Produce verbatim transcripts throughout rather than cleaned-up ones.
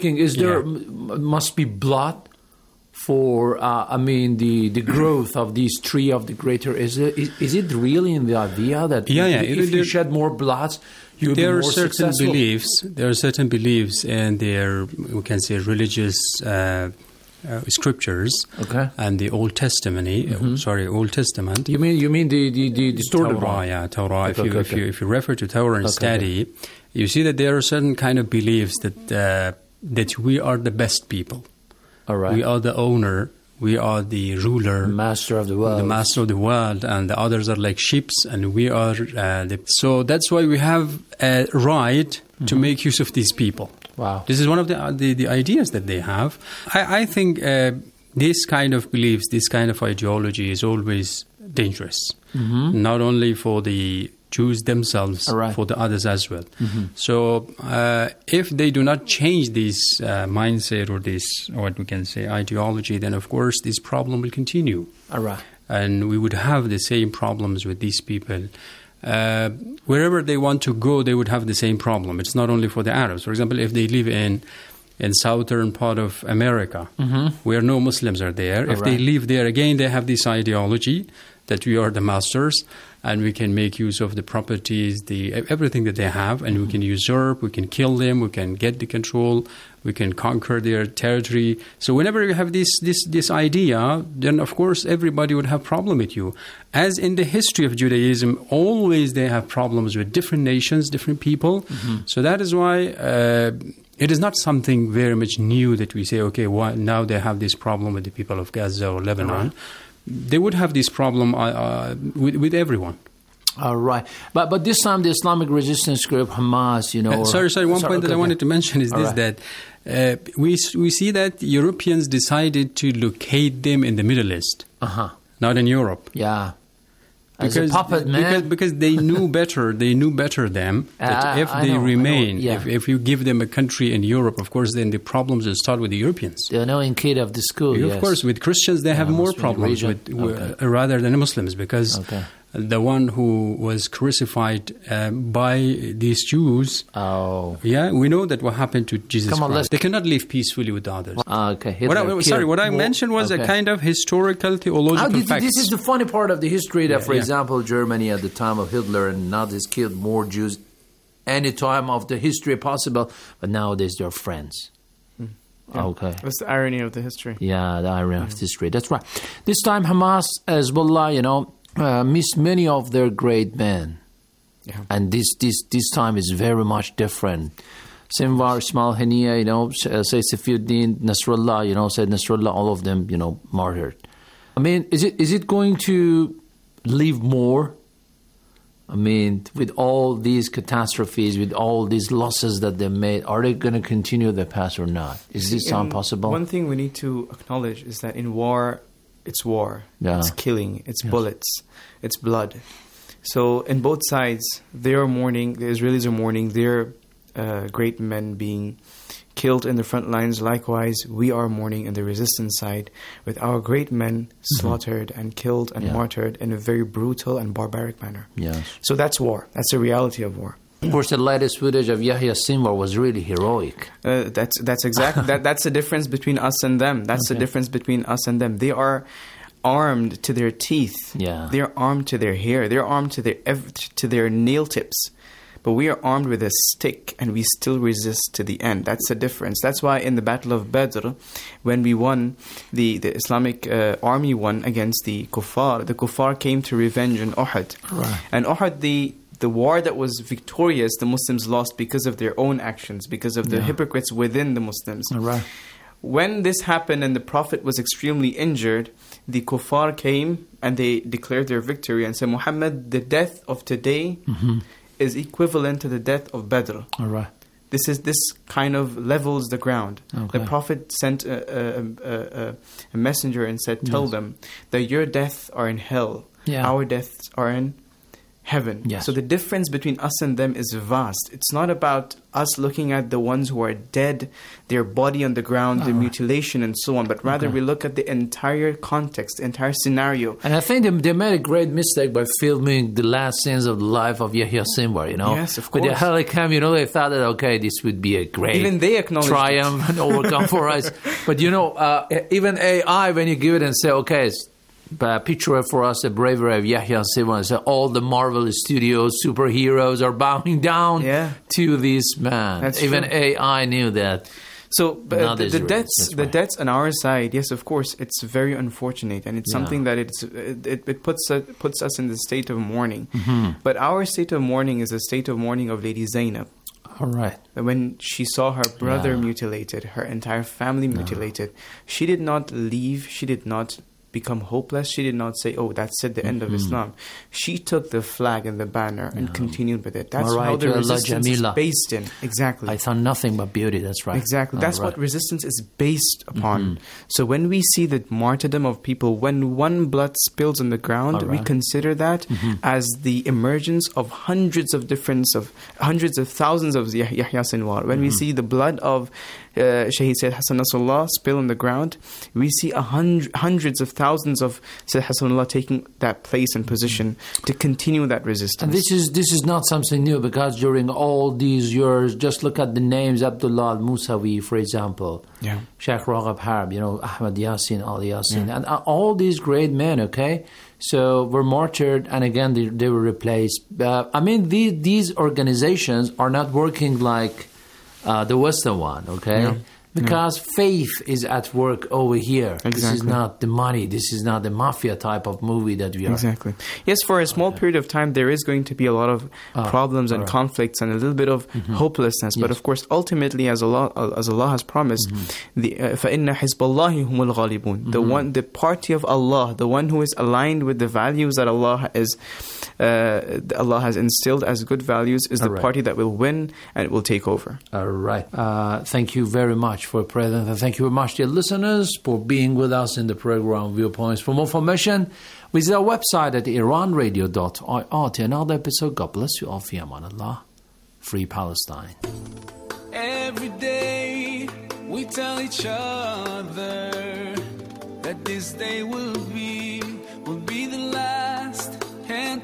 King, is there Yeah. m- must be blood for uh, I mean the, the growth of these three of the greater? Is it is, is it really in the idea that Yeah, yeah, if it- you there- shed more blood, you'll be There are more certain successful? beliefs. There are certain beliefs in their, we can say, religious uh, uh, scriptures, Okay. and the Old Testament. uh, Sorry, Old Testament. You mean you mean the the, the distorted Torah, one? yeah, Torah. Okay, if you okay, if you okay. if you refer to Torah and Okay, study, you see that there are certain kind of beliefs that uh, that we are the best people. All right. We are the owner. We are the ruler. Master of the world. The master of the world, and the others are like sheep, and we are uh, the. So that's why we have a right to make use of these people. Wow. This is one of the uh, the, the ideas that they have. I, I think uh, this kind of beliefs, this kind of ideology is always dangerous, not only for the Jews themselves, All right. for the others as well. So uh, if they do not change this uh, mindset or this, what we can say, ideology, then of course this problem will continue. All right. And we would have the same problems with these people. Uh, wherever they want to go, they would have the same problem. It's not only for the Arabs. For example, if they live in in southern part of America, where no Muslims are there, if they right. live there, again, they have this ideology that we are the masters and we can make use of the properties, the everything that they have, and we can usurp, we can kill them, we can get the control, we can conquer their territory. So whenever you have this this this idea, then of course everybody would have problem with you. As in the history of Judaism, always they have problems with different nations, different people. So that is why uh, it is not something very much new that we say, okay, why, now they have this problem with the people of Gaza or Lebanon. They would have this problem uh, uh, with, with everyone. All right. But but this time the Islamic resistance group Hamas, you know. Uh, or- sorry, sorry. One sorry, point that okay, I wanted to mention is All this: right. that uh, we we see that Europeans decided to locate them in the Middle East, Uh-huh. not in Europe. Yeah. As a puppet, man. Because, because they knew better. They knew better them that Uh, if I they know, I know, remain, yeah. if, if you give them a country in Europe, of course, then the problems will start with the Europeans. The annoying kid of the school, Of yes. course, with Christians, they have more must be in the problems region. with, with Okay. uh, rather than Muslims, because Okay. the one who was crucified uh, by these Jews. Oh. Yeah, we know that what happened to Jesus Come on, Christ. let's- They cannot live peacefully with others. Ah, okay. What Hitler I, sorry, killed what I more- mentioned was okay. a kind of historical, theological Ah, this, facts. this is the funny part of the history that, Yeah, for yeah. example, Germany at the time of Hitler and now has killed more Jews any time of the history possible, but nowadays they're friends. Yeah. Okay. That's the irony of the history. Yeah, the irony of history. That's right. This time Hamas, Hezbollah, you know, uh, missed many of their great men. Yeah. And this, this, this time is very much different. Sinwar, Ismail Haniya, you know, uh, Sayyid Safiuddin, Nasrallah, you know, Said Nasrallah, all of them, you know, martyred. I mean, is it is it going to leave more? I mean, with all these catastrophes, with all these losses that they made, are they going to continue their path or not? Is this sound In- possible? One thing we need to acknowledge is that in war, it's war. Yeah. It's killing. It's bullets. It's blood. So in both sides, they are mourning. The Israelis are mourning their uh, great men being killed in the front lines. Likewise, we are mourning in the resistance side with our great men slaughtered and killed and Yeah. martyred in a very brutal and barbaric manner. Yes. So that's war. That's the reality of war. Of course, the latest footage of Yahya Sinwar was really heroic. Uh, that's that's exactly that. That's the difference between us and them. That's the Okay. difference between us and them. They are armed to their teeth. Yeah. They are armed to their hair. They're armed to their ev- to their nail tips. But we are armed with a stick, and we still resist to the end. That's the difference. That's why in the Battle of Badr, when we won, the the Islamic uh, army won against the Kuffar. The Kuffar came to revenge in Uhud, Right. and Uhud the the war that was victorious, the Muslims lost because of their own actions, because of the Yeah. hypocrites within the Muslims. Right. When this happened and the Prophet was extremely injured, the Kuffar came and they declared their victory and said, Muhammad, the death of today is equivalent to the death of Badr. All right. This is this kind of levels the ground. Okay. The Prophet sent a, a, a, a, a messenger and said, tell Yes. them that your deaths are in hell, Yeah. our deaths are in heaven. Yes. So the difference between us and them is vast. It's not about us looking at the ones who are dead, their body on the ground, the mutilation and so on, but rather Okay. we look at the entire context, the entire scenario. And I think they, they made a great mistake by filming the last scenes of the life of Yahya Sinwar, you know? Yes, of With the course. helicam, you know, they thought that, okay, this would be a great Even they acknowledged triumph and overcome for us. But, you know, uh, even A I, when you give it and say, okay, it's, uh, picture for us the bravery of Yahya Sinwar, and say all the Marvel Studios superheroes are bowing down Yeah. to this man. That's even true. A I knew that. So but Now the, there's the risk, debts, that's the why. debts on our side, yes, of course, it's very unfortunate, and it's Yeah. something that it's it, it, it puts uh, puts us in the state of mourning. Mm-hmm. But our state of mourning is a state of mourning of Lady Zainab. All right. When she saw her brother Yeah. mutilated, her entire family mutilated, she did not leave. She did not become hopeless. She did not say, "Oh, that's it, the end of Islam." She took the flag and the banner and continued with it. That's how Mara'aytu the Allah resistance is Jamila. based in. Exactly. I thought nothing but beauty. That's right. Exactly. All That's right. what resistance is based upon. So when we see the martyrdom of people, when one blood spills on the ground, All we right. consider that as the emergence of hundreds of different, of hundreds of thousands of Yah- Yahya Sinwar. When we see the blood of uh, Shaheed Sayyid Hassan Nasrallah spill on the ground, we see a hundred, hundreds of thousands of Sayyid Hassanullah taking that place and position to continue that resistance. And this is this is not something new, because during all these years, just look at the names: Abdullah al-Musawi, for example, Yeah. Sheikh Raghab Harb, you know, Ahmad Yasin, Ali Yasin, and uh, all these great men. Okay, so were martyred, and again they, they were replaced. Uh, I mean, the, these organizations are not working like uh, the Western one. Okay. Yeah. Because faith is at work over here. This is Exactly. not the money. This is not the mafia type of movie that we are. Exactly. Yes, for a small period of time, there is going to be a lot of Ah, problems and alright. conflicts and a little bit of hopelessness. But Yes. of course, ultimately, as Allah, as Allah has promised, the uh, فَإِنَّ حِزْبَ اللَّهِ هُمُ الْغَالِبُونَ. The one, the party of Allah, the one who is aligned with the values that Allah is, uh, Allah has instilled as good values, is the Alright. party that will win and it will take over. All right. Uh, thank you very much for present, and thank you very much, dear listeners, for being with us in the program Viewpoints. For more information, visit our website at iran radio dot I R. To another episode, God bless you all. Fi aman Allah. Free Palestine. Every day we tell each other that this day will be, will be the last, and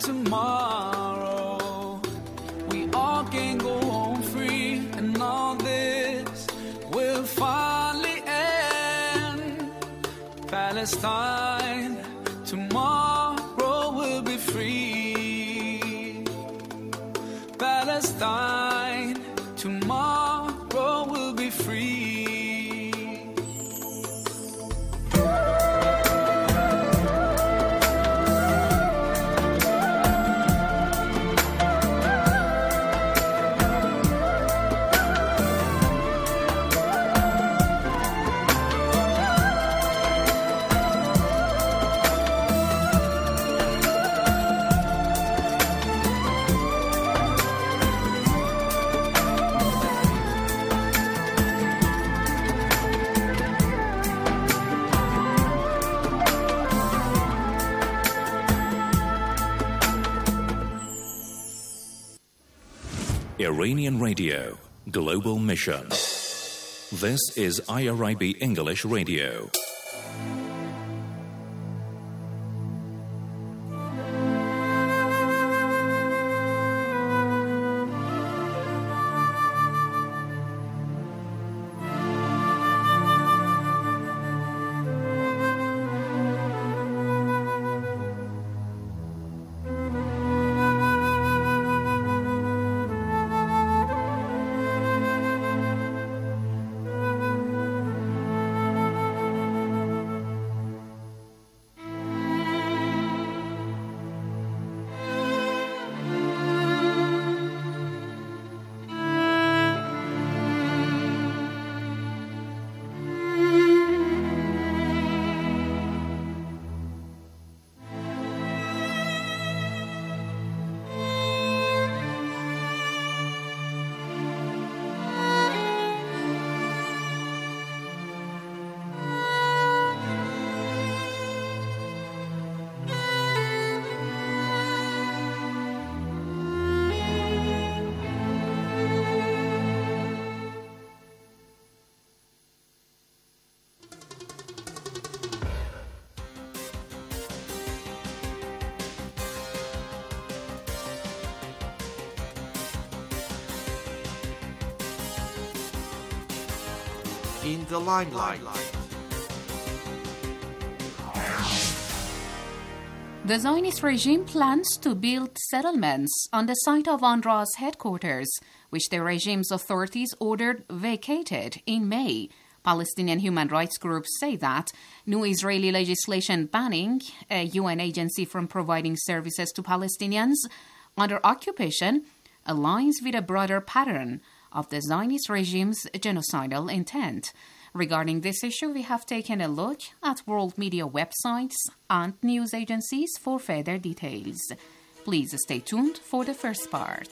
tomorrow we all can go home free, and all this will finally end. Palestine, tomorrow will be free. Palestine, tomorrow will be free. Iranian Radio, Global Mission. This is I R I B English Radio. in the limelight. The Zionist regime plans to build settlements on the site of UNRWA's headquarters, which the regime's authorities ordered vacated in May. Palestinian human rights groups say that new Israeli legislation banning a U N agency from providing services to Palestinians under occupation aligns with a broader pattern of the Zionist regime's genocidal intent. Regarding this issue, we have taken a look at world media websites and news agencies for further details. Please stay tuned for the first part.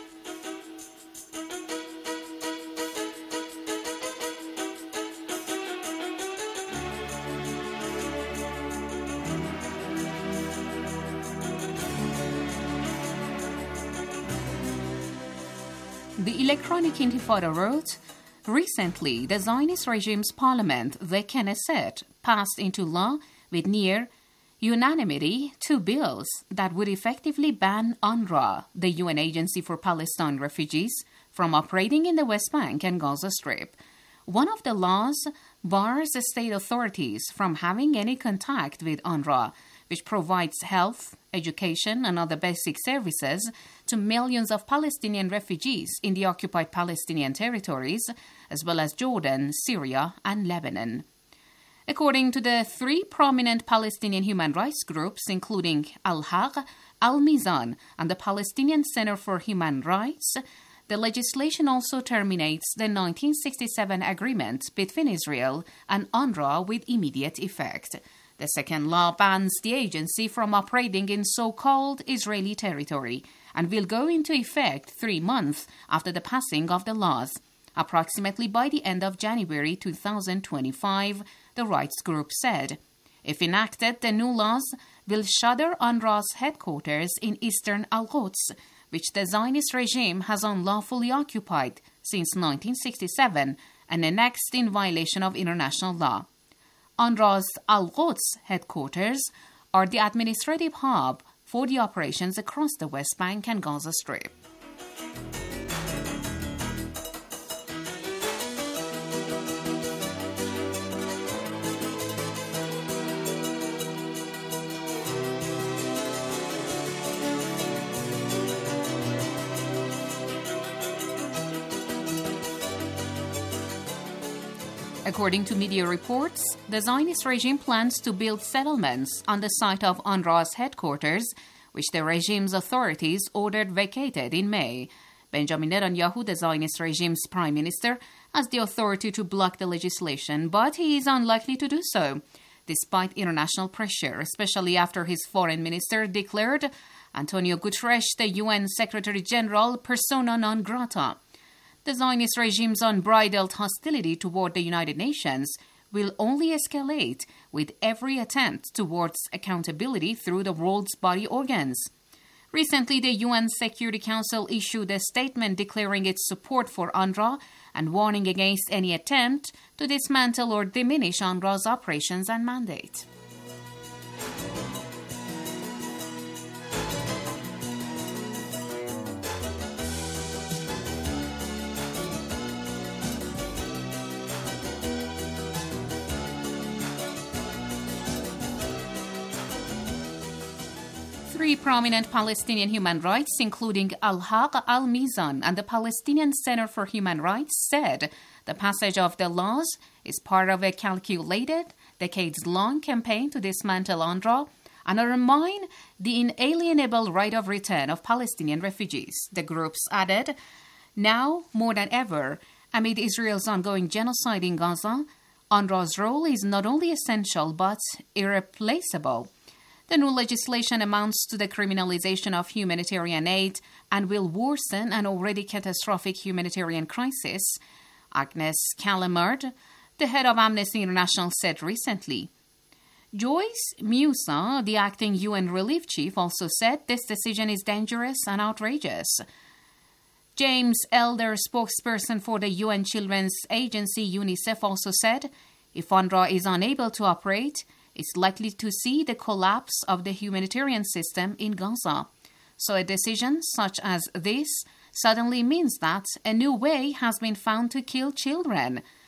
The Electronic Intifada wrote, recently, the Zionist regime's parliament, the Knesset, passed into law with near unanimity two bills that would effectively ban UNRWA, the U N Agency for Palestine Refugees, from operating in the West Bank and Gaza Strip. One of the laws bars the state authorities from having any contact with UNRWA, which provides health, education, and other basic services to millions of Palestinian refugees in the occupied Palestinian territories, as well as Jordan, Syria, and Lebanon. According to the three prominent Palestinian human rights groups, including Al-Haq, Al-Mizan, and the Palestinian Center for Human Rights, the legislation also terminates the nineteen sixty-seven agreement between Israel and UNRWA with immediate effect. The second law bans the agency from operating in so-called Israeli territory and will go into effect three months after the passing of the laws, approximately by the end of January two thousand twenty-five, the rights group said. If enacted, the new laws will shutter UNRWA's headquarters in eastern Al-Quds, which the Zionist regime has unlawfully occupied since nineteen sixty-seven and annexed in violation of international law. UNRWA's Al-Quds headquarters are the administrative hub for the operations across the West Bank and Gaza Strip. According to media reports, the Zionist regime plans to build settlements on the site of UNRWA's headquarters, which the regime's authorities ordered vacated in May. Benjamin Netanyahu, the Zionist regime's prime minister, has the authority to block the legislation, but he is unlikely to do so, despite international pressure, especially after his foreign minister declared Antonio Guterres, the U N Secretary General, persona non grata. The Zionist regime's unbridled hostility toward the United Nations will only escalate with every attempt towards accountability through the world's body organs. Recently, the U N Security Council issued a statement declaring its support for UNRWA and warning against any attempt to dismantle or diminish UNRWA's operations and mandate. Three prominent Palestinian human rights, including Al-Haq, Al-Mizan, and the Palestinian Center for Human Rights, said the passage of the laws is part of a calculated, decades-long campaign to dismantle UNRWA and undermine the inalienable right of return of Palestinian refugees. The groups added, now more than ever, amid Israel's ongoing genocide in Gaza, UNRWA's role is not only essential but irreplaceable. The new legislation amounts to the criminalization of humanitarian aid and will worsen an already catastrophic humanitarian crisis, Agnes Callamard, the head of Amnesty International, said recently. Joyce Musa, the acting U N relief chief, also said this decision is dangerous and outrageous. James Elder, spokesperson for the U N Children's Agency UNICEF, also said, if UNRWA is unable to operate, it's likely to see the collapse of the humanitarian system in Gaza. So a decision such as this suddenly means that a new way has been found to kill children.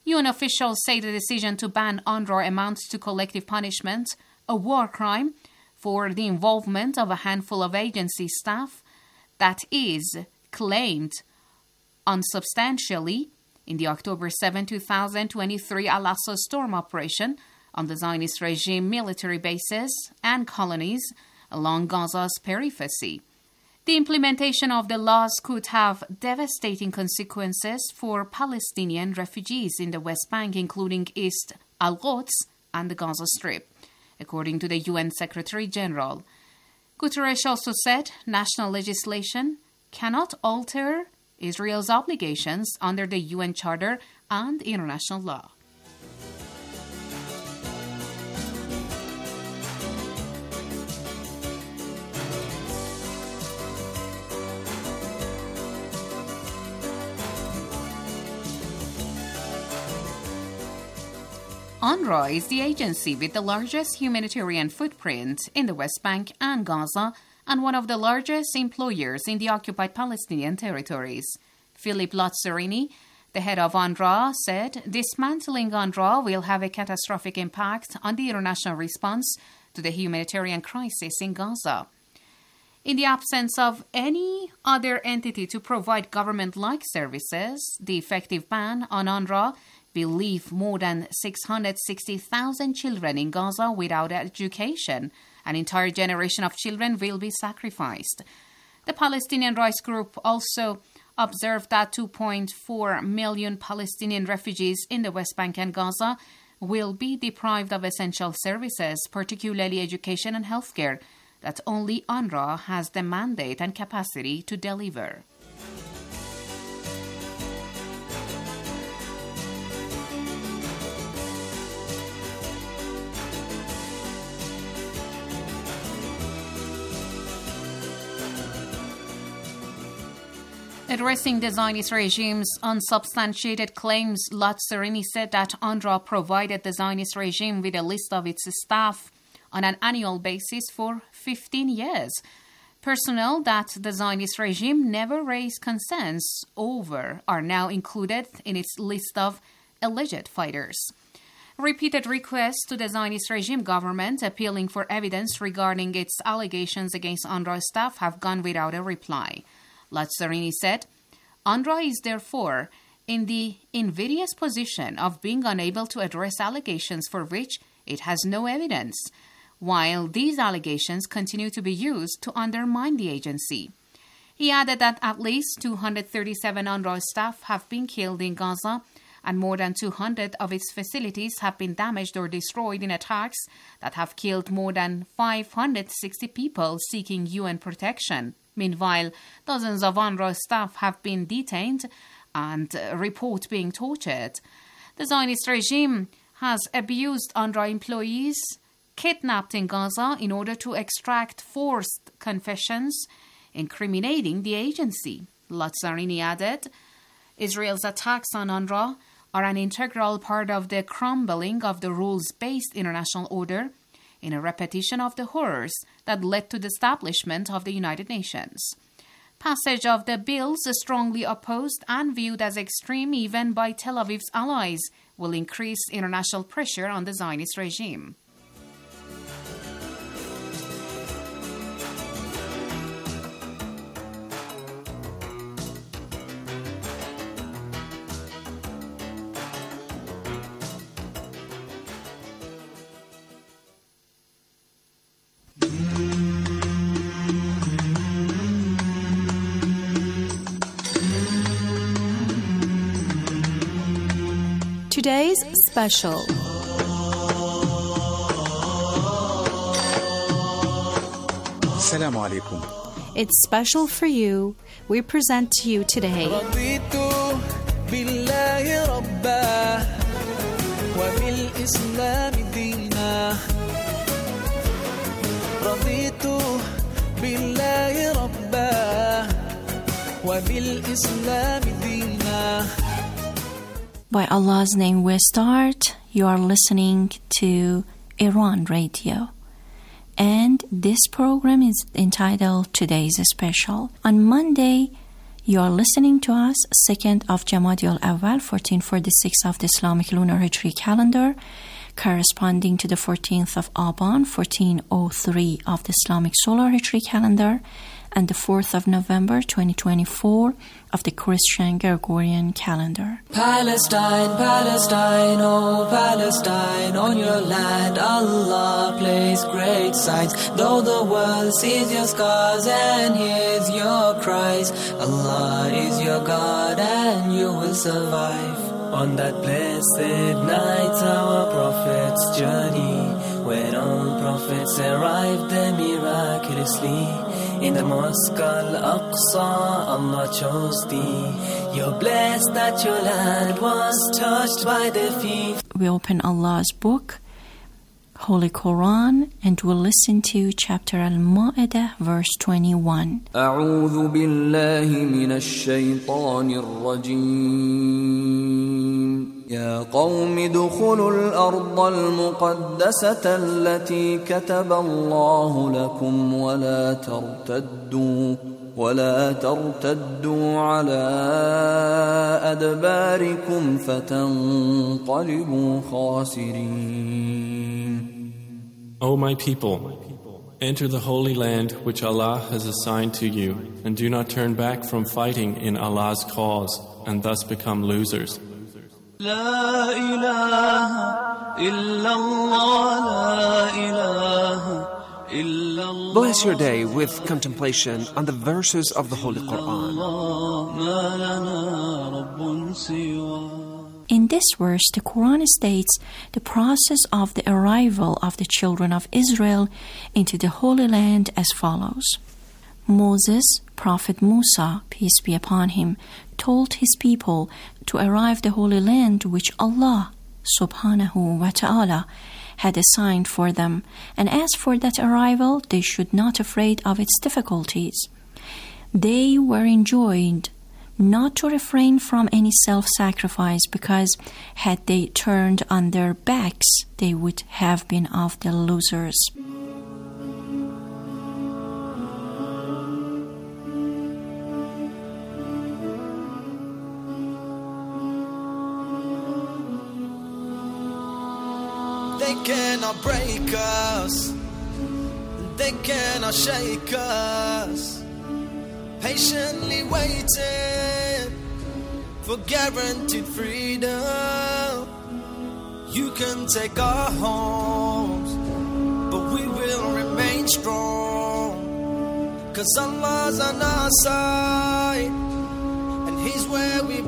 U N officials say the decision to ban UNRWA amounts to collective punishment, a war crime, for the involvement of a handful of agency staff that is claimed unsubstantially in the October seventh, twenty twenty-three Al-Aqsa storm operation on the Zionist regime military bases and colonies along Gaza's periphery. The implementation of the laws could have devastating consequences for Palestinian refugees in the West Bank, including East Al-Quds and the Gaza Strip, according to the U N Secretary General. Guterres also said national legislation cannot alter Israel's obligations under the U N Charter and international law. UNRWA is the agency with the largest humanitarian footprint in the West Bank and Gaza and one of the largest employers in the occupied Palestinian territories. Philip Lazzarini, the head of UNRWA, said dismantling UNRWA will have a catastrophic impact on the international response to the humanitarian crisis in Gaza. In the absence of any other entity to provide government-like services, the effective ban on UNRWA will leave more than six hundred sixty thousand children in Gaza without education. An entire generation of children will be sacrificed. The Palestinian Rights Group also observed that two point four million Palestinian refugees in the West Bank and Gaza will be deprived of essential services, particularly education and healthcare, that only UNRWA has the mandate and capacity to deliver. Addressing the Zionist regime's unsubstantiated claims, Lazzarini said that UNRWA provided the Zionist regime with a list of its staff on an annual basis for fifteen years. Personnel that the Zionist regime never raised concerns over are now included in its list of alleged fighters. Repeated requests to the Zionist regime government appealing for evidence regarding its allegations against UNRWA staff have gone without a reply. Lazzarini said, UNRWA is therefore in the invidious position of being unable to address allegations for which it has no evidence, while these allegations continue to be used to undermine the agency. He added that at least two hundred thirty-seven UNRWA staff have been killed in Gaza, and more than two hundred of its facilities have been damaged or destroyed in attacks that have killed more than five hundred sixty people seeking U N protection. Meanwhile, dozens of UNRWA staff have been detained and uh, report being tortured. The Zionist regime has abused UNRWA employees, kidnapped in Gaza in order to extract forced confessions, incriminating the agency. Lazzarini added, Israel's attacks on UNRWA are an integral part of the crumbling of the rules-based international order, in a repetition of the horrors that led to the establishment of the United Nations. Passage of the bills, strongly opposed and viewed as extreme even by Tel Aviv's allies, will increase international pressure on the Zionist regime. Today's special. Assalamu alaikum. It's special for you. We present to you today. رضيت بالله ربا وبالإسلام دينا رضيت بالله ربا وبالإسلام دينا. By Allah's name we start. You are listening to Iran Radio. And this program is entitled Today's Special. On Monday, You are listening to us second of Jamadi al-Awwal, fourteen forty-six of the Islamic Lunar Hijri calendar, corresponding to the fourteenth of Aban, fourteen oh three of the Islamic Solar Hijri calendar, and the fourth of November, twenty twenty-four of the Christian Gregorian calendar. Palestine, Palestine, oh Palestine, on your land Allah plays great signs. Though the world sees your scars and hears your cries, Allah is your God and you will survive. On that blessed night our prophets journey, when all prophets arrived there miraculously. In the Mosque Al-Aqsa, Allah chose thee. You're blessed that your land was touched by the feet. We open Allah's book, Holy Quran, and we'll listen to chapter Al-Ma'idah, verse twenty-one. أعوذ بالله من الشيطان الرجيم. يا قوم ادخلوا الأرض المقدسة التي كتب الله لكم ولا ترتدوا ولا ترتدوا على أدباركم فتنقلبوا خاسرين. O my people, enter the holy land which Allah has assigned to you, and do not turn back from fighting in Allah's cause, and thus become losers. لا إله إلا الله لا إله إلا الله. Bless your day with contemplation on the verses of the Holy Quran. ما لنا رب سوى. In this verse, the Quran states the process of the arrival of the children of Israel into the Holy Land as follows. Moses, Prophet Musa, peace be upon him, told his people to arrive the Holy Land which Allah, subhanahu wa ta'ala, had assigned for them, and as for that arrival, they should not be afraid of its difficulties. They were enjoined not to refrain from any self-sacrifice, because had they turned on their backs, they would have been of the losers. They cannot break us, they cannot shake us. Patiently waiting for guaranteed freedom. You can take our homes, but we will remain strong. Cause Allah's on our side, and He's where we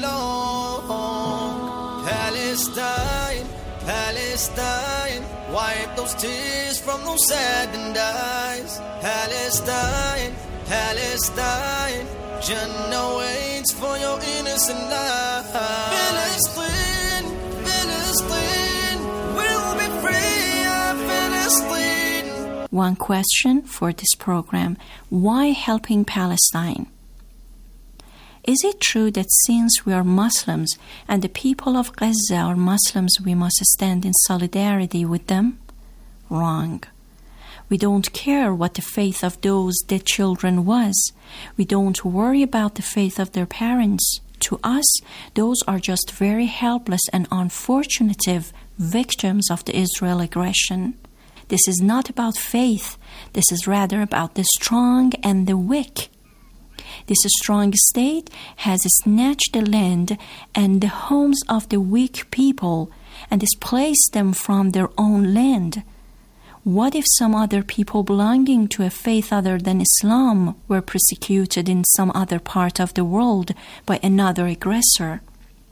belong. Palestine, Palestine, wipe those tears from those saddened eyes. Palestine, Palestine, Jannah waits for your innocent life. Palestine, Palestine, we'll be free of Palestine. One question for this program: why helping Palestine? Is it true that since we are Muslims and the people of Gaza are Muslims, we must stand in solidarity with them? Wrong. We don't care what the faith of those dead children was. We don't worry about the faith of their parents. To us, those are just very helpless and unfortunate victims of the Israel aggression. This is not about faith. This is rather about the strong and the weak. This strong state has snatched the land and the homes of the weak people and displaced them from their own land. What if some other people belonging to a faith other than Islam were persecuted in some other part of the world by another aggressor?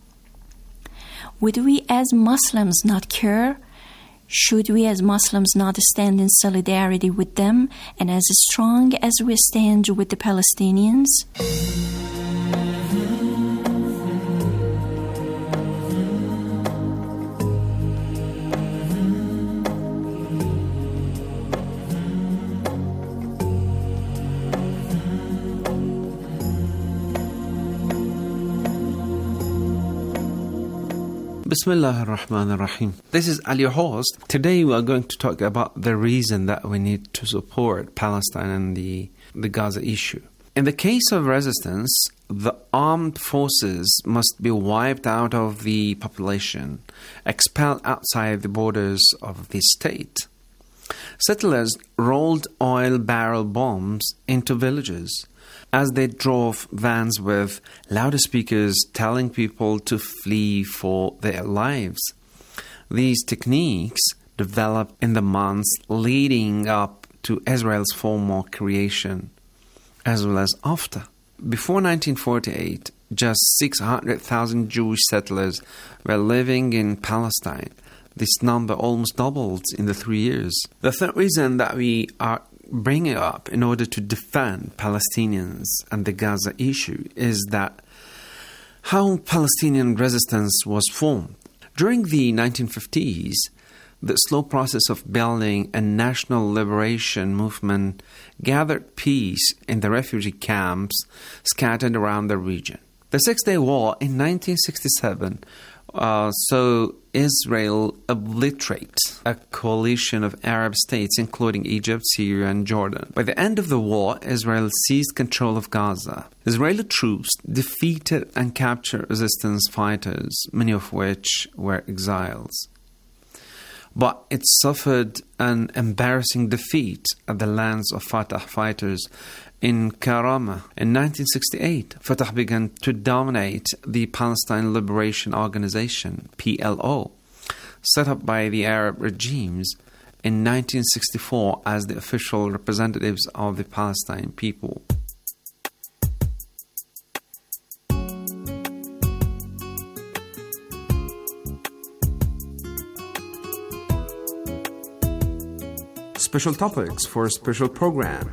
Would we as Muslims not care? Should we as Muslims not stand in solidarity with them and as strong as we stand with the Palestinians? Bismillah ar-Rahman ar-Rahim. This is Ali, your host. Today we are going to talk about the reason that we need to support Palestine and the, the Gaza issue. In the case of resistance, the armed forces must be wiped out of the population, expelled outside the borders of the state. Settlers rolled oil barrel bombs into villages as they drove vans with loudspeakers telling people to flee for their lives. These techniques developed in the months leading up to Israel's formal creation, as well as after. Before nineteen forty-eight, just six hundred thousand Jewish settlers were living in Palestine. This number almost doubled in the three years. The third reason that we are bringing up in order to defend Palestinians and the Gaza issue is that how Palestinian resistance was formed. During the nineteen fifties, the slow process of building a national liberation movement gathered peace in the refugee camps scattered around the region. The Six-Day War in nineteen sixty-seven uh, saw Israel obliterate a coalition of Arab states, including Egypt, Syria, and Jordan. By the end of the war, Israel seized control of Gaza. Israeli troops defeated and captured resistance fighters, many of which were exiles. But it suffered an embarrassing defeat at the hands of Fatah fighters in Karama. In nineteen sixty-eight, Fatah began to dominate the Palestine Liberation Organization, P L O, set up by the Arab regimes in nineteen sixty-four as the official representatives of the Palestine people. Special topics for a special program.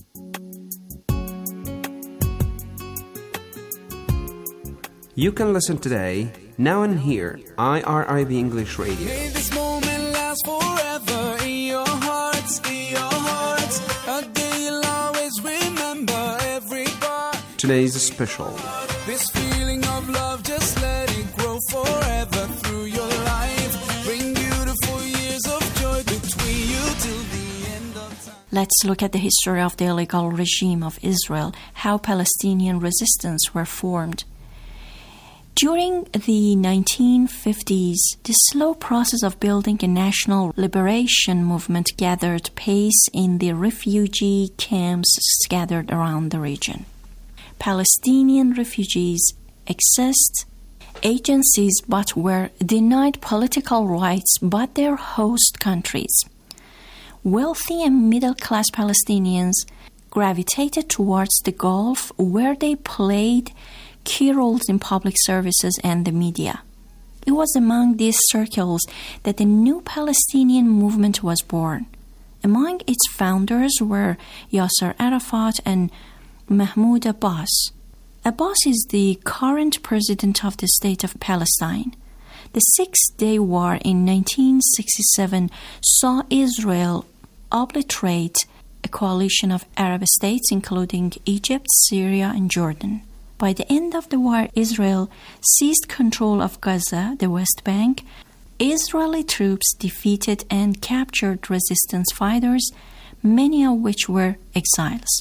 You can listen today, now and here, I R I B English Radio. May this moment last forever in your hearts, in your hearts. A day you'll always remember every part. Today's special. This feeling of love, just let it grow forever through your life. Bring beautiful years of joy between you till the end of time. Let's look at the history of the illegal regime of Israel, how Palestinian resistance were formed. During the nineteen fifties, the slow process of building a national liberation movement gathered pace in the refugee camps scattered around the region. Palestinian refugees accessed agencies but were denied political rights by their host countries. Wealthy and middle-class Palestinians gravitated towards the Gulf, where they played key roles in public services and the media. It was among these circles that the new Palestinian movement was born. Among its founders were Yasser Arafat and Mahmoud Abbas. Abbas is the current president of the state of Palestine. The Six-Day War in nineteen sixty-seven saw Israel obliterate a coalition of Arab states, including Egypt, Syria, and Jordan. By the end of the war, Israel seized control of Gaza, the West Bank. Israeli troops defeated and captured resistance fighters, many of which were exiles.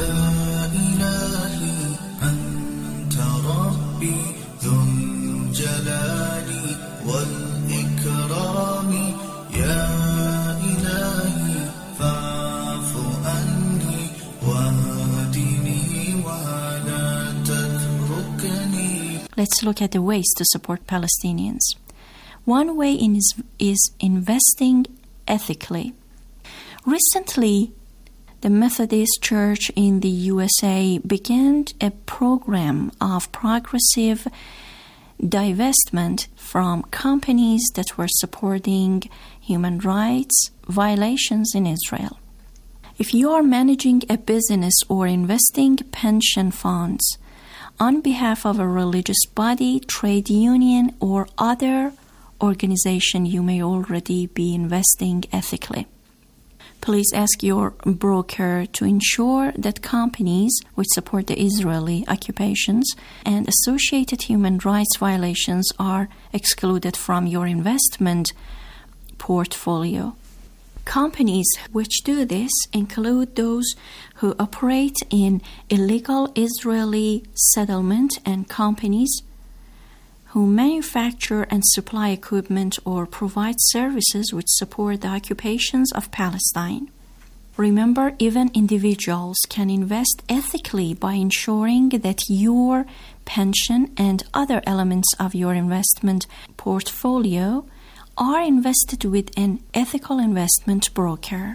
Let's look at the ways to support Palestinians. One way is, is investing ethically. Recently, the Methodist Church in the U S A began a program of progressive divestment from companies that were supporting human rights violations in Israel. If you are managing a business or investing pension funds on behalf of a religious body, trade union, or other organization, you may already be investing ethically. Please ask your broker to ensure that companies which support the Israeli occupations and associated human rights violations are excluded from your investment portfolio. Companies which do this include those who operate in illegal Israeli settlement and companies who manufacture and supply equipment or provide services which support the occupations of Palestine. Remember, even individuals can invest ethically by ensuring that your pension and other elements of your investment portfolio are invested with an ethical investment broker.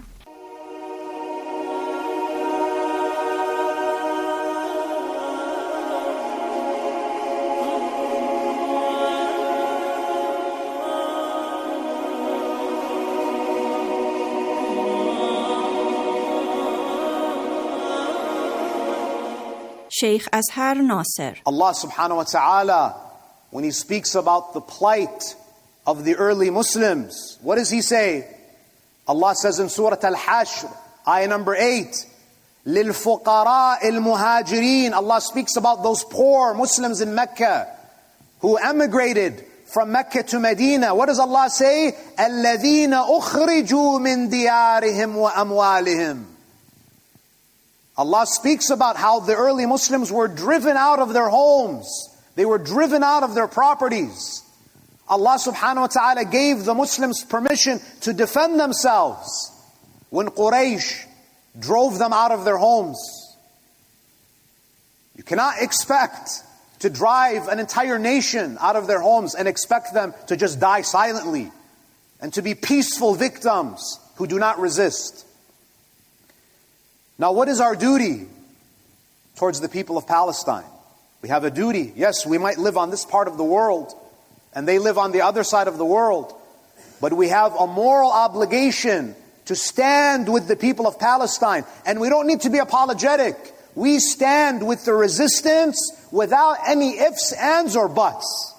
Sheikh Azhar Nasser. Allah subhanahu wa ta'ala, when He speaks about the plight of the early Muslims, what does He say? Allah says in Surah Al-Hashr, ayah number eight, لِلْفُقَرَاءِ الْمُهَاجِرِينَ. Allah speaks about those poor Muslims in Mecca who emigrated from Mecca to Medina. What does Allah say? الَّذِينَ أُخْرِجُوا مِنْ دِيَارِهِمْ وَأَمْوَالِهِمْ. Allah speaks about how the early Muslims were driven out of their homes. They were driven out of their properties. Allah subhanahu wa ta'ala gave the Muslims permission to defend themselves when Quraysh drove them out of their homes. You cannot expect to drive an entire nation out of their homes and expect them to just die silently and to be peaceful victims who do not resist. Now, what is our duty towards the people of Palestine? We have a duty. Yes, we might live on this part of the world, and they live on the other side of the world. But we have a moral obligation to stand with the people of Palestine. And we don't need to be apologetic. We stand with the resistance without any ifs, ands, or buts.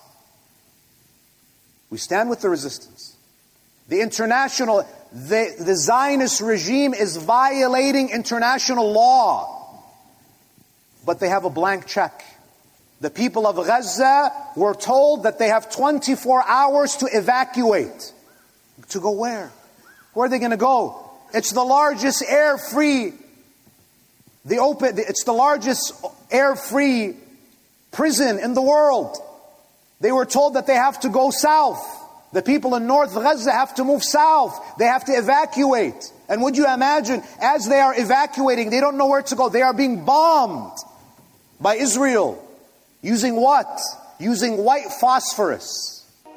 We stand with the resistance. The international... The, the Zionist regime is violating international law. But they have a blank check. The people of Gaza were told that they have twenty-four hours to evacuate. To go where? Where are they going to go? It's the largest air-free, the open, it's the largest air-free prison in the world. They were told that they have to go south. The people in North Gaza have to move south. They have to evacuate. And would you imagine, as they are evacuating, they don't know where to go. They are being bombed by Israel. Using what? Using white phosphorus.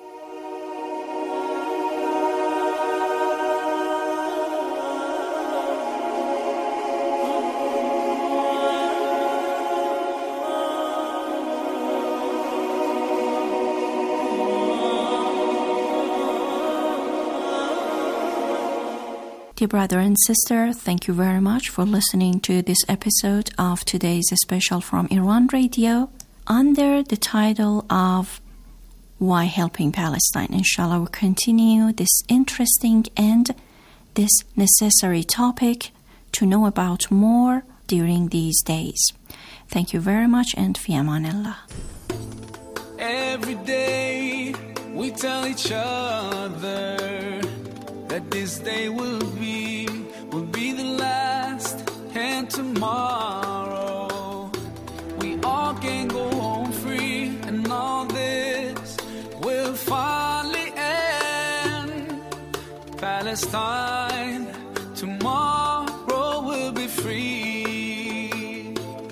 Dear brother and sister, thank you very much for listening to this episode of today's special from Iran Radio under the title of Why Helping Palestine. Inshallah, we'll continue this interesting and this necessary topic to know about more during these days. Thank you very much, and fi amanillah. Every day we tell each other that this day will be, will be the last, and tomorrow we all can go home free, and all this will finally end. Palestine, tomorrow will be free.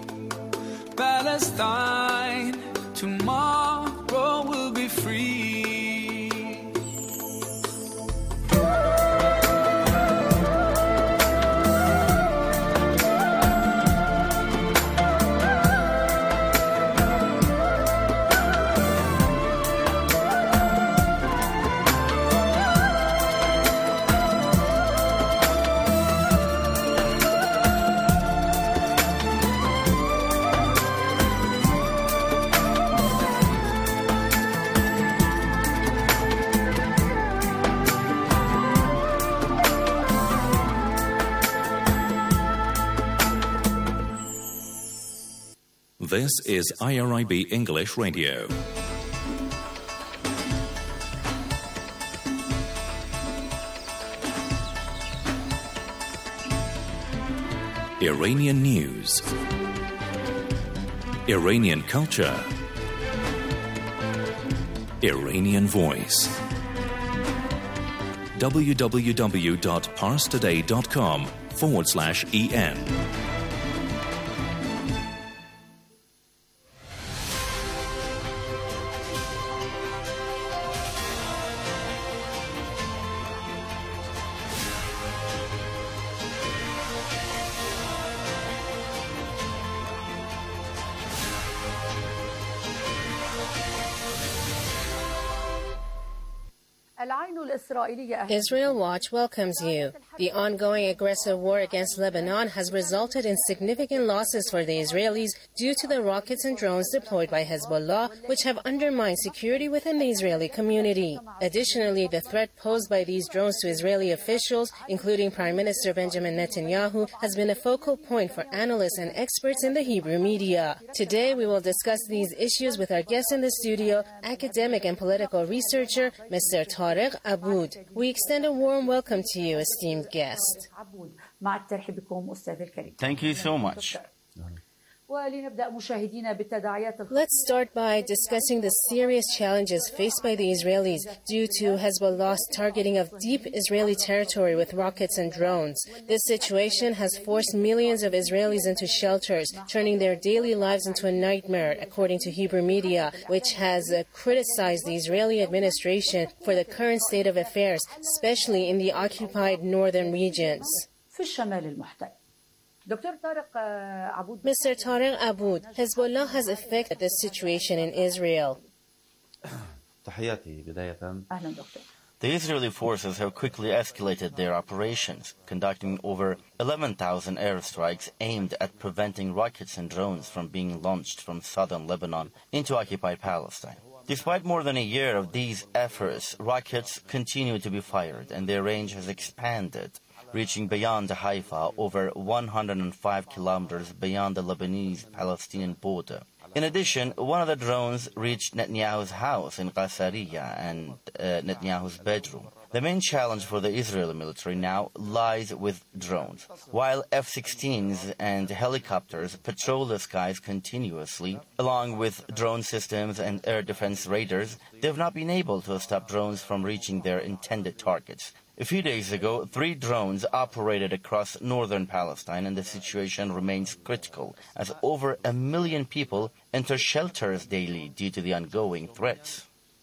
Palestine, tomorrow will be free. This is I R I B English Radio. Iranian news, Iranian culture, Iranian voice. www.parstoday.com forward slash EN. Israel Watch welcomes you. The ongoing aggressive war against Lebanon has resulted in significant losses for the Israelis due to the rockets and drones deployed by Hezbollah, which have undermined security within the Israeli community. Additionally, the threat posed by these drones to Israeli officials, including Prime Minister Benjamin Netanyahu, has been a focal point for analysts and experts in the Hebrew media. Today, we will discuss these issues with our guest in the studio, academic and political researcher, Mister Tariq Aboud. We extend a warm welcome to you, esteemed guest. Thank you so much. Let's start by discussing the serious challenges faced by the Israelis due to Hezbollah's targeting of deep Israeli territory with rockets and drones. This situation has forced millions of Israelis into shelters, turning their daily lives into a nightmare, according to Hebrew media, which has uh, criticized the Israeli administration for the current state of affairs, especially in the occupied northern regions. Mister Tariq Aboud, Hezbollah has affected the situation in Israel. The Israeli forces have quickly escalated their operations, conducting over eleven thousand airstrikes aimed at preventing rockets and drones from being launched from southern Lebanon into occupied Palestine. Despite more than a year of these efforts, rockets continue to be fired and their range has expanded, reaching beyond Haifa, over one hundred five kilometers beyond the Lebanese-Palestinian border. In addition, one of the drones reached Netanyahu's house in Qasariya and uh, Netanyahu's bedroom. The main challenge for the Israeli military now lies with drones. While F sixteens and helicopters patrol the skies continuously, along with drone systems and air defense radars, they have not been able to stop drones from reaching their intended targets. A few days ago, three drones operated across northern Palestine, and the situation remains critical as over a million people enter shelters daily due to the ongoing threats.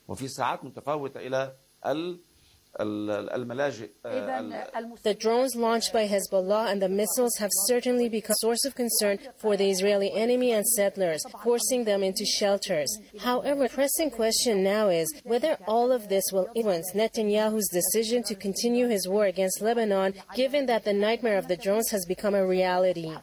The drones launched by Hezbollah and the missiles have certainly become a source of concern for the Israeli enemy and settlers, forcing them into shelters. However, the pressing question now is whether all of this will influence Netanyahu's decision to continue his war against Lebanon, given that the nightmare of the drones has become a reality.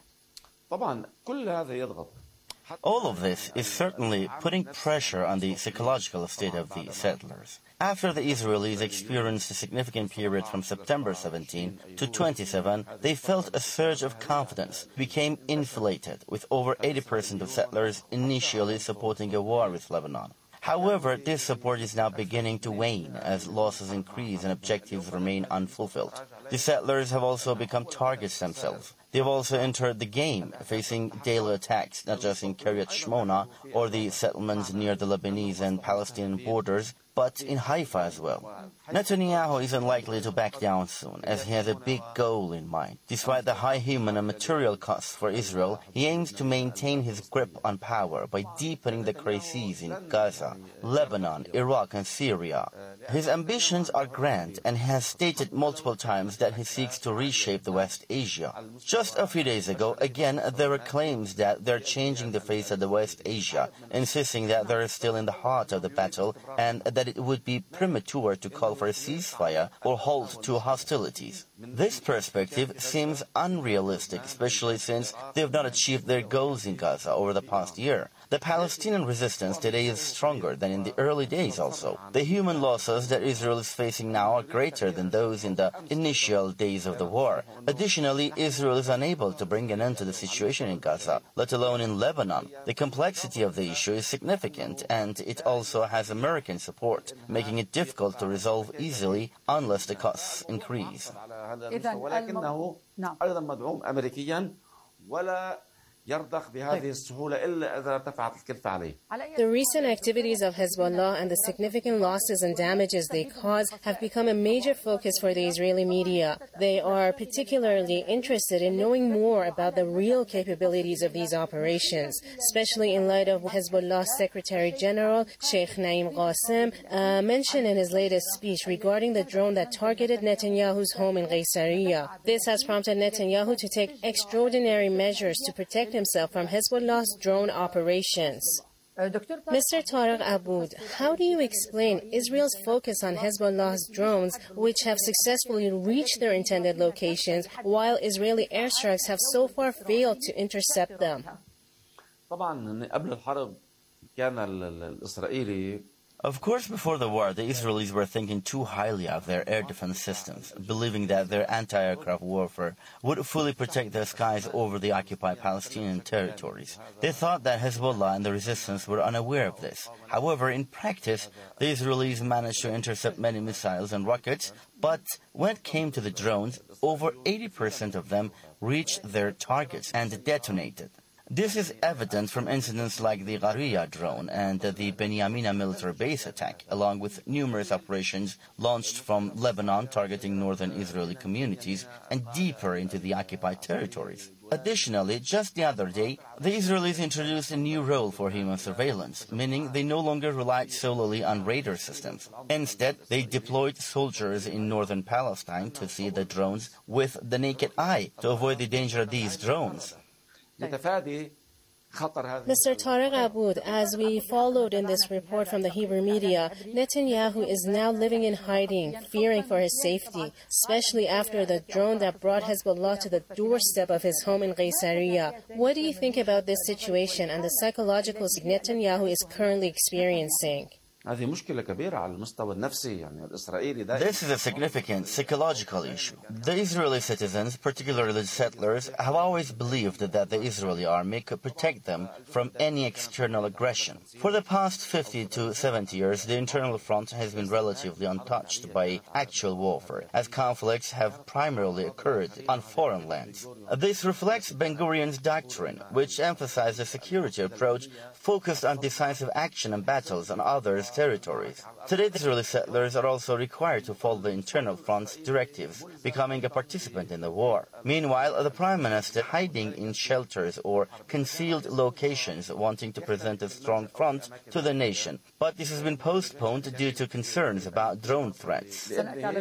All of this is certainly putting pressure on the psychological state of the settlers. After the Israelis experienced a significant period from September seventeenth to twenty-seven, they felt a surge of confidence, became inflated, with over eighty percent of settlers initially supporting a war with Lebanon. However, this support is now beginning to wane as losses increase and objectives remain unfulfilled. The settlers have also become targets themselves. They have also entered the game, facing daily attacks not just in Kiryat Shmona or the settlements near the Lebanese and Palestinian borders, but in Haifa as well. Netanyahu is unlikely to back down soon, as he has a big goal in mind. Despite the high human and material costs for Israel, he aims to maintain his grip on power by deepening the crises in Gaza, Lebanon, Iraq, and Syria. His ambitions are grand, and he has stated multiple times that he seeks to reshape the West Asia. Just a few days ago, again, there were claims that they're changing the face of the West Asia, insisting that they're still in the heart of the battle and that it would be premature to call for a ceasefire or halt to hostilities. This perspective seems unrealistic, especially since they have not achieved their goals in Gaza over the past year. The Palestinian resistance today is stronger than in the early days also. The human losses that Israel is facing now are greater than those in the initial days of the war. Additionally, Israel is unable to bring an end to the situation in Gaza, let alone in Lebanon. The complexity of the issue is significant, and it also has American support, making it difficult to resolve easily unless the costs increase. ولا يرضخ بهذه السهولة إلا إذا ارتفعت الكلفة عليه. The recent activities of Hezbollah and the significant losses and damages they cause have become a major focus for the Israeli media. They are particularly interested in knowing more about the real capabilities of these operations, especially in light of Hezbollah's Secretary General Sheikh Naim Qassem uh, mentioned in his latest speech regarding the drone that targeted Netanyahu's home in Qaysariya. This has prompted Netanyahu to take extraordinary measures to protect himself from Hezbollah's drone operations. Mister Tariq Aboud, how do you explain Israel's focus on Hezbollah's drones, which have successfully reached their intended locations, while Israeli airstrikes have so far failed to intercept them? طبعا قبل الحرب كان الإسرائيلي Of course, before the war, the Israelis were thinking too highly of their air defense systems, believing that their anti-aircraft warfare would fully protect their skies over the occupied Palestinian territories. They thought that Hezbollah and the resistance were unaware of this. However, in practice, the Israelis managed to intercept many missiles and rockets, but when it came to the drones, over eighty percent of them reached their targets and detonated. This is evident from incidents like the Ghariya drone and the Benyamina military base attack, along with numerous operations launched from Lebanon targeting northern Israeli communities and deeper into the occupied territories. Additionally, just the other day, the Israelis introduced a new role for human surveillance, meaning they no longer relied solely on radar systems. Instead, they deployed soldiers in northern Palestine to see the drones with the naked eye to avoid the danger of these drones. Mister Tariq Aboud, as we followed in this report from the Hebrew media, Netanyahu is now living in hiding, fearing for his safety, especially after the drone that brought Hezbollah to the doorstep of his home in Qaysariya. What do you think about this situation and the psychological Netanyahu is currently experiencing? هذه مشكلة كبيرة على المستوى النفسي يعني الإسرائيلي دائما. This is a significant psychological issue. The Israeli citizens, particularly the settlers, have always believed that the Israeli army could protect them from any external aggression. For the past fifty to seventy years, the internal front has been relatively untouched by actual warfare, as conflicts have primarily occurred on foreign lands. This reflects Ben-Gurion's doctrine, which emphasized a security approach focused on decisive action and battles on others' territories. Today, the Israeli settlers are also required to follow the internal front's directives, becoming a participant in the war. Meanwhile, the Prime Minister hiding in shelters or concealed locations, wanting to present a strong front to the nation. But this has been postponed due to concerns about drone threats.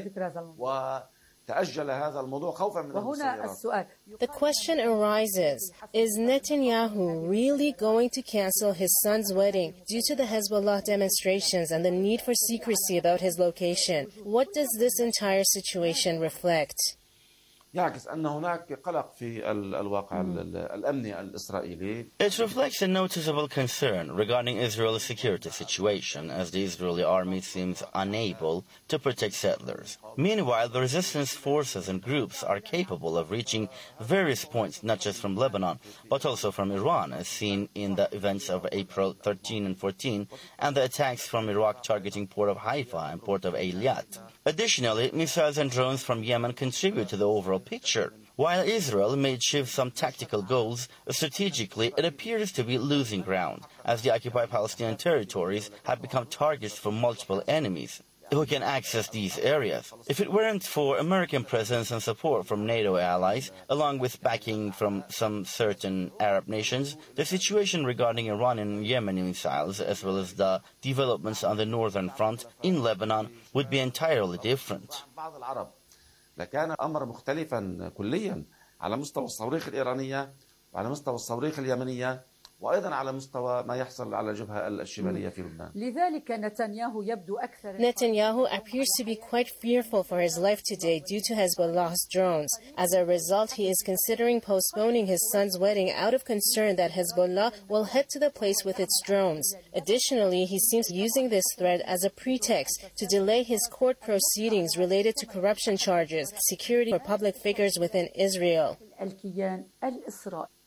The question arises, is Netanyahu really going to cancel his son's wedding due to the Hezbollah demonstrations and the need for secrecy about his location? What does this entire situation reflect? يعكس أن هناك قلق في الواقع الأمني الإسرائيلي. It reflects a noticeable concern regarding Israel's security situation, as the Israeli army seems unable to protect settlers. Meanwhile, the resistance forces and groups are capable of reaching various points, not just from Lebanon, but also from Iran, as seen in the events of April thirteenth and fourteenth, and the attacks from Iraq targeting port of Haifa and port of Eilat. Additionally, missiles and drones from Yemen contribute to the overall picture. While Israel may achieve some tactical goals, strategically it appears to be losing ground, as the occupied Palestinian territories have become targets for multiple enemies who can access these areas. If it weren't for American presence and support from NATO allies, along with backing from some certain Arab nations, the situation regarding Iranian and Yemeni missiles, as well as the developments on the northern front in Lebanon, would be entirely different. لكان أمر مختلفا كليا على مستوى الصواريخ الإيرانية وعلى مستوى الصواريخ اليمنية وأيضا على مستوى ما يحصل على الجبهة الشمالية في لبنان. لذلك نتنياهو يبدو أكثر. Netanyahu appears to be quite fearful for his life today due to Hezbollah's drones. As a result, he is considering postponing his son's wedding out of concern that Hezbollah will head to the place with its drones. Additionally, he seems using this threat as a pretext to delay his court proceedings related to corruption charges, security for public figures within Israel. الكيان الإسرائيلي.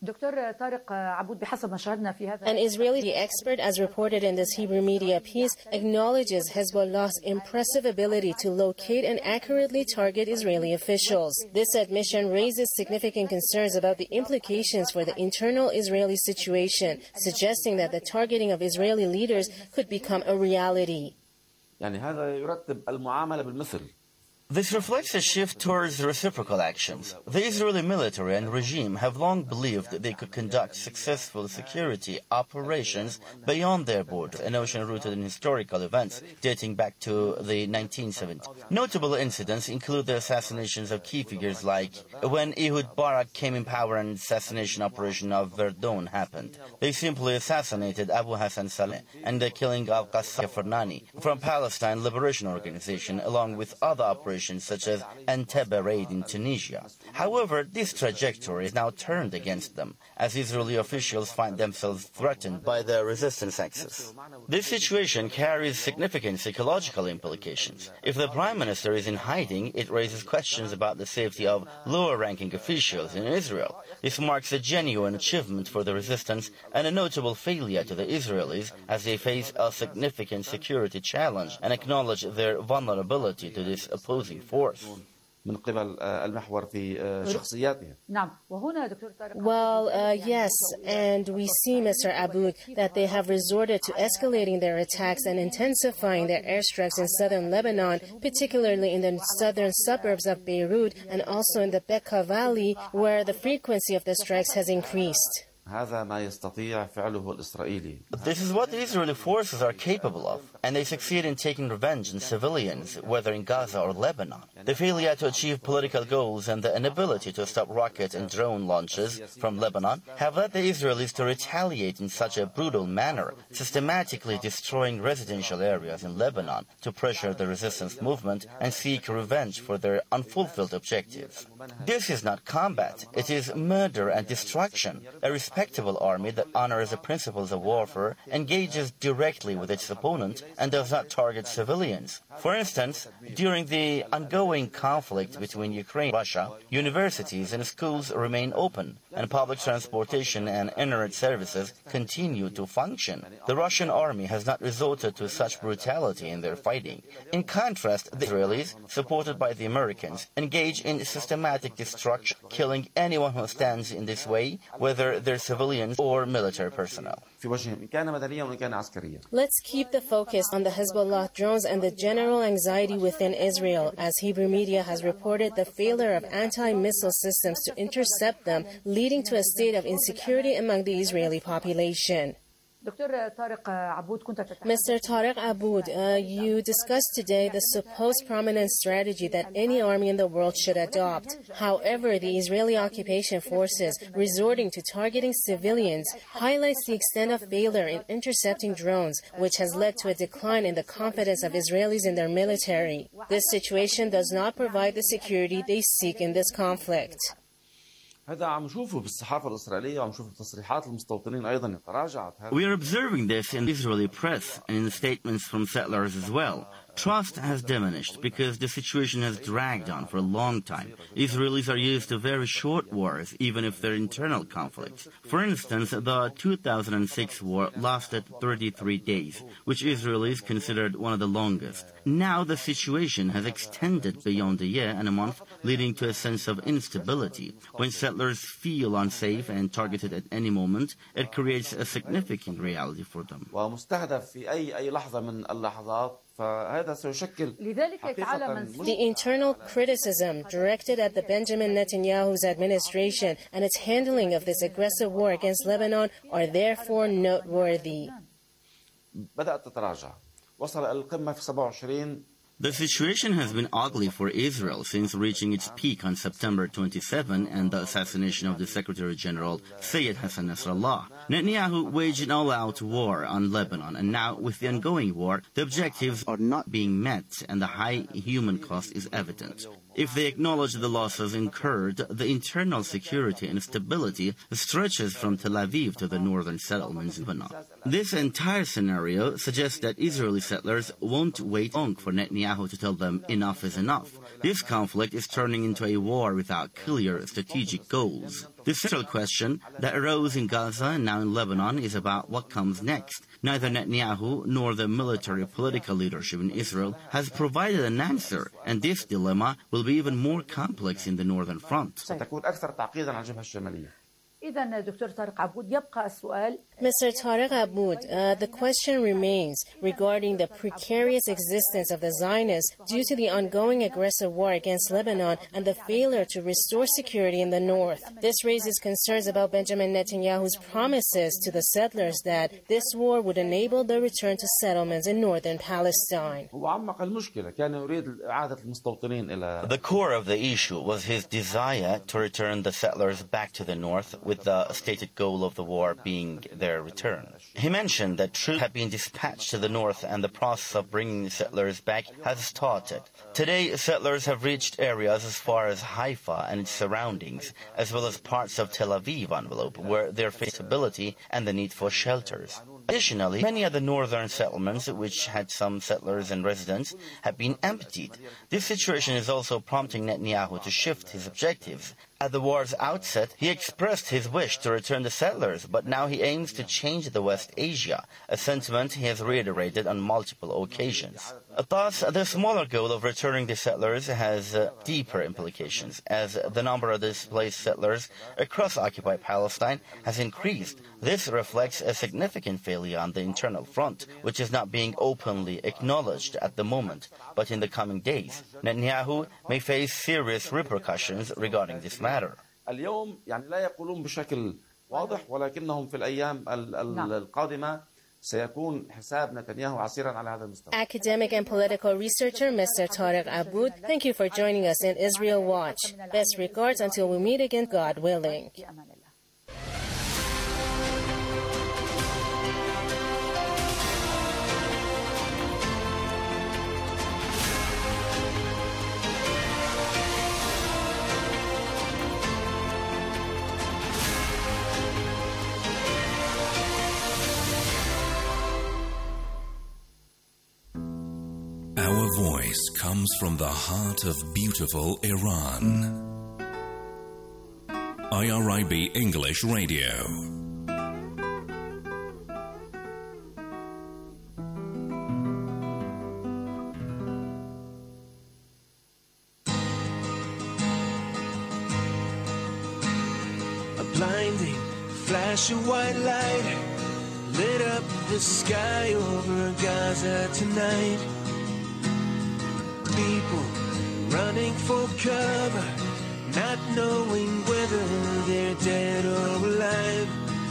An Israeli expert, as reported in this Hebrew media piece, acknowledges Hezbollah's impressive ability to locate and accurately target Israeli officials. This admission raises significant concerns about the implications for the internal Israeli situation, suggesting that the targeting of Israeli leaders could become a reality. يعني هذا يرتب المعاملة بالمثل. This reflects a shift towards reciprocal actions. The Israeli military and regime have long believed that they could conduct successful security operations beyond their borders, a notion rooted in historical events dating back to the nineteen seventies. Notable incidents include the assassinations of key figures like when Ehud Barak came in power and assassination operation of Verdun happened. They simply assassinated Abu Hassan Saleh, and the killing of Qassam Farnani from Palestine Liberation Organization, along with other operations such as Entebbe raid in Tunisia. However, this trajectory is now turned against them, as Israeli officials find themselves threatened by the resistance axis. This situation carries significant psychological implications. If the Prime Minister is in hiding, it raises questions about the safety of lower-ranking officials in Israel. This marks a genuine achievement for the resistance and a notable failure to the Israelis as they face a significant security challenge and acknowledge their vulnerability to this opposing force. من قبل المحور في شخصياتهم. Well, uh, yes, and we see, Mister Aboud, that they have resorted to escalating their attacks and intensifying their airstrikes in southern Lebanon, particularly in the southern suburbs of Beirut and also in the Bekaa Valley, where the frequency of the strikes has increased. هذا ما يستطيع فعله الإسرائيلي. This is what the Israeli forces are capable of, and they succeed in taking revenge on civilians, whether in Gaza or Lebanon. The failure to achieve political goals and the inability to stop rocket and drone launches from Lebanon have led the Israelis to retaliate in such a brutal manner, systematically destroying residential areas in Lebanon to pressure the resistance movement and seek revenge for their unfulfilled objectives. This is not combat, it is murder and destruction. A respectable army that honors the principles of warfare engages directly with its opponent and does not target civilians. For instance, during the ongoing conflict between Ukraine and Russia, universities and schools remain open, and public transportation and internet services continue to function. The Russian army has not resorted to such brutality in their fighting. In contrast, the Israelis, supported by the Americans, engage in systematic destruction, killing anyone who stands in this way, whether they're civilians or military personnel. Let's keep the focus on the Hezbollah drones and the general anxiety within Israel, as Hebrew media has reported the failure of anti-missile systems to intercept them, leading to a state of insecurity among the Israeli population. Mister Tariq Aboud, uh, you discussed today the supposed prominent strategy that any army in the world should adopt. However, the Israeli occupation forces resorting to targeting civilians highlights the extent of failure in intercepting drones, which has led to a decline in the confidence of Israelis in their military. This situation does not provide the security they seek in this conflict. هذا عم نشوفه بالصحافة الإسرائيلية وعم نشوف تصريحات المستوطنين أيضا تراجعت. We are observing this in the Israeli press and in statements from settlers as well. Trust has diminished because the situation has dragged on for a long time. Israelis are used to very short wars, even if they're internal conflicts. For instance, the two thousand six war lasted thirty-three days, which Israelis considered one of the longest. Now the situation has extended beyond a year and a month, leading to a sense of instability. When settlers feel unsafe and targeted at any moment, it creates a significant reality for them. ومستهدف في أي أي لحظة من اللحظات. The internal criticism directed at the Benjamin Netanyahu's administration and its handling of this aggressive war against Lebanon are therefore noteworthy. بدأت تتراجع. وصل القمة في سبعة وعشرين. The situation has been ugly for Israel since reaching its peak on September twenty-seventh and the assassination of the Secretary General Syed Hassan Nasrallah. Netanyahu waged an all-out war on Lebanon, and now with the ongoing war, the objectives are not being met and the high human cost is evident. If they acknowledge the losses incurred, the internal security and stability stretches from Tel Aviv to the northern settlements in Lebanon. This entire scenario suggests that Israeli settlers won't wait long for Netanyahu to tell them enough is enough. This conflict is turning into a war without clear strategic goals. The central question that arose in Gaza and now in Lebanon is about what comes next. Neither Netanyahu nor the military political leadership in Israel has provided an answer, and this dilemma will be even more complex in the northern front. ستكون أكثر تعقيدا على الجبهة الشمالية. إذا دكتور طارق عبود يبقى السؤال. Mister Tariq Aboud, uh, the question remains regarding the precarious existence of the Zionists due to the ongoing aggressive war against Lebanon and the failure to restore security in the north. This raises concerns about Benjamin Netanyahu's promises to the settlers that this war would enable the return to settlements in northern Palestine. The core of the issue was his desire to return the settlers back to the north, with the stated goal of the war being their return. He mentioned that troops have been dispatched to the north and the process of bringing the settlers back has started. Today, settlers have reached areas as far as Haifa and its surroundings, as well as parts of Tel Aviv envelope, where there face stability and the need for shelters. Additionally, many of the northern settlements, which had some settlers and residents, have been emptied. This situation is also prompting Netanyahu to shift his objectives. At the war's outset, he expressed his wish to return the settlers, but now he aims to change the West Asia, a sentiment he has reiterated on multiple occasions. Thus, the smaller goal of returning the settlers has uh, deeper implications, as the number of displaced settlers across occupied Palestine has increased. This reflects a significant failure on the internal front, which is not being openly acknowledged at the moment, but in the coming days, Netanyahu may face serious repercussions regarding this matter. اليوم يعني لا يقولون بشكل واضح ولكنهم في الأيام القادمة سيكون حساب نتنياهو عسيرا على هذا المستوى. Academic and political researcher Mister Tariq Aboud, thank you for joining us in Israel Watch. Best regards until we meet again, God willing. Our voice comes from the heart of beautiful Iran. I R I B English Radio. A blinding flash of white light lit up the sky over Gaza tonight. People running for cover, not knowing whether they're dead or alive.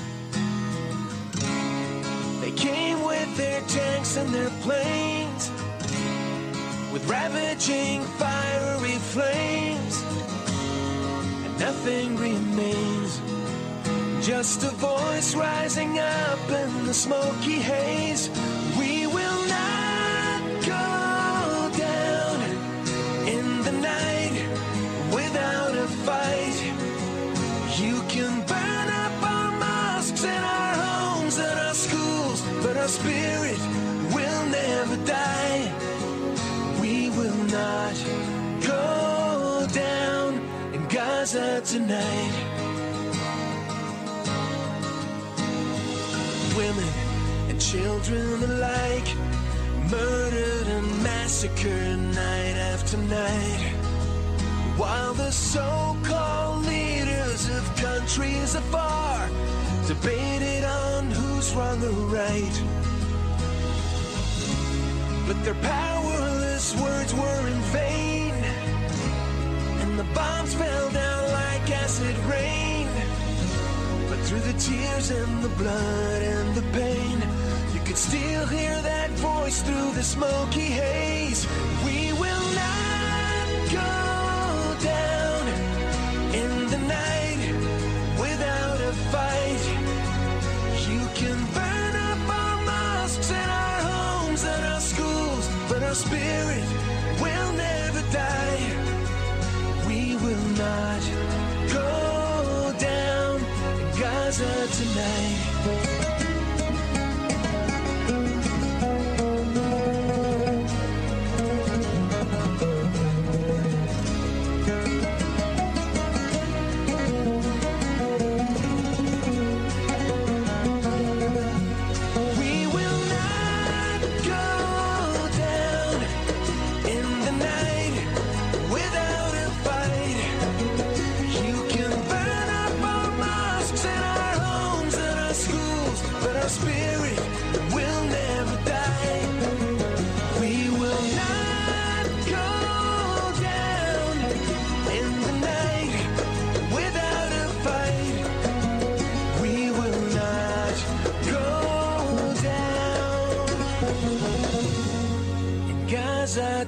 They came with their tanks and their planes, with ravaging fiery flames, and nothing remains, just a voice rising up in the smoky haze. We will not go down in the night without a fight. You can burn up our mosques and our homes and our schools, but our spirit will never die. We will not go down in Gaza tonight. Women and children alike, murdered and massacred night after night, while the so-called leaders of countries afar debated on who's wrong or right. But their powerless words were in vain, and the bombs fell down like acid rain. But through the tears and the blood and the pain, you could still hear that voice through the smoky haze. We will not go down in the night without a fight. You can burn up our mosques and our homes and our schools, but our spirit will never die. We will not go down in Gaza tonight.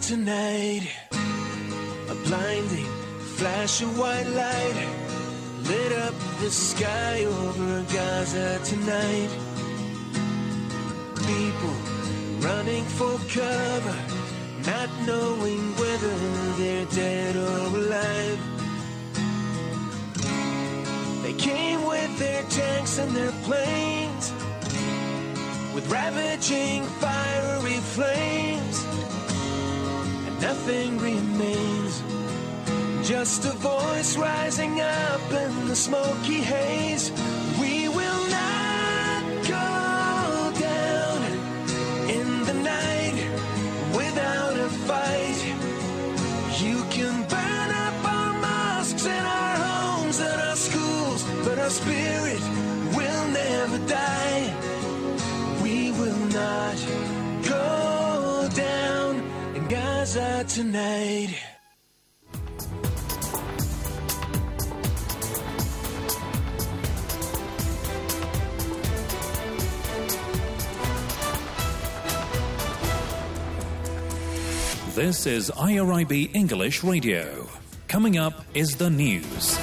tonight. A blinding flash of white light lit up the sky over Gaza tonight. People running for cover, not knowing whether they're dead or alive. They came with their tanks and their planes, with ravaging fiery flames, and nothing remains, just a voice rising up in the smoky haze. We will not go down in the night without a fight. You can burn up our mosques and our homes and our schools, but our spirit will never die. We will not go down in Gaza tonight. This is I R I B English Radio. Coming up is the news.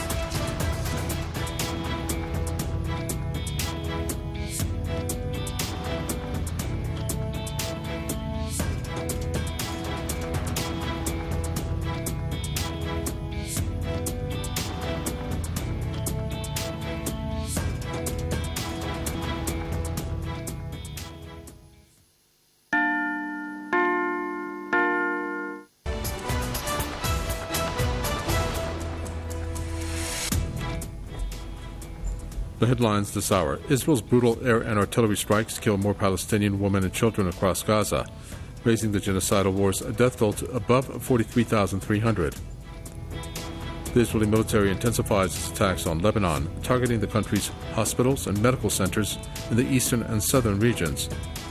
The headlines this hour. Israel's brutal air and artillery strikes kill more Palestinian women and children across Gaza, raising the genocidal war's death toll to above forty-three thousand three hundred. The Israeli military intensifies its attacks on Lebanon, targeting the country's hospitals and medical centers in the eastern and southern regions.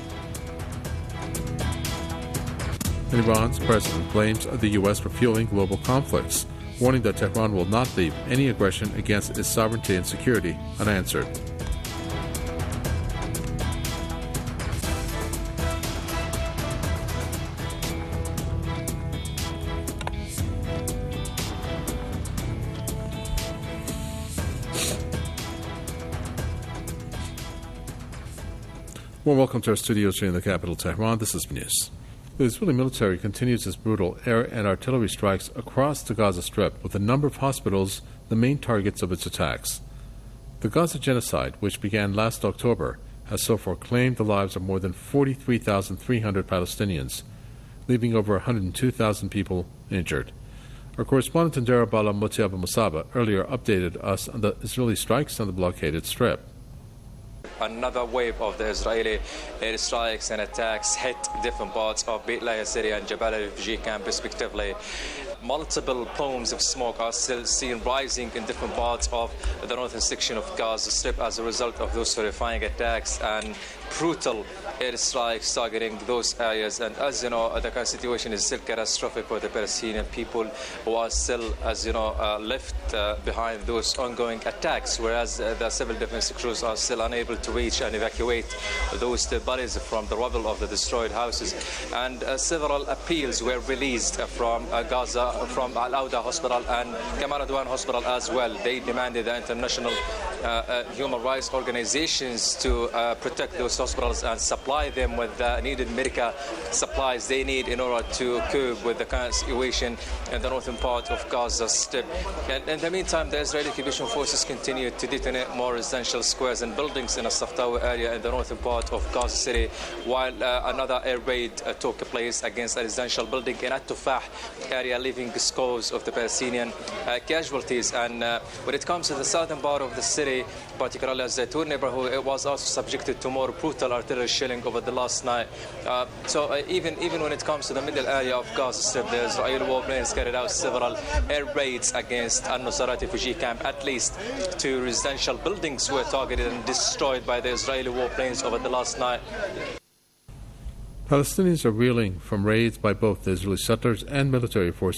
And Iran's president blames the U S for fueling global conflicts, warning that Tehran will not leave any aggression against its sovereignty and security unanswered. Well, welcome to our studios here in the capital, Tehran. This is news. The Israeli military continues its brutal air and artillery strikes across the Gaza Strip, with a number of hospitals the main targets of its attacks. The Gaza genocide, which began last October, has so far claimed the lives of more than forty-three thousand three hundred Palestinians, leaving over one hundred two thousand people injured. Our correspondent in Deir al-Balah, Moti Abu Musaba, earlier updated us on the Israeli strikes on the blockaded Strip. Another wave of the Israeli airstrikes and attacks hit different parts of Beit Lahiya city and Jabalia refugee camp respectively. Multiple plumes of smoke are still seen rising in different parts of the northern section of Gaza Strip as a result of those horrifying attacks and brutal airstrikes targeting those areas. And as you know, the current situation is still catastrophic for the Palestinian people, who are still, as you know, uh, left uh, behind those ongoing attacks, whereas uh, the civil defense crews are still unable to reach and evacuate those dead bodies from the rubble of the destroyed houses. And uh, several appeals were released from uh, Gaza, from Al-Awda Hospital and Kamal Adwan Hospital as well. They demanded the international uh, uh, human rights organizations to uh, protect those hospitals and supply them with the needed medical supplies they need in order to cope with the current situation in the northern part of Gaza Strip. And in the meantime, the Israeli occupation forces continue to detonate more residential squares and buildings in the Saftawa area in the northern part of Gaza City, while uh, another air raid uh, took place against a residential building in At-Tufah area, leaving scores of the Palestinian uh, casualties. And uh, when it comes to the southern part of the city, particularly the Zaytoun neighborhood, it was also subjected to more brutal artillery shelling over the last night. Uh, so uh, even even when it comes to the middle area of Gaza Strip, the Israeli warplanes carried out several air raids against Al-Nusayrat refugee camp. At least two residential buildings were targeted and destroyed by the Israeli warplanes over the last night. Palestinians are reeling from raids by both the Israeli settlers and military forces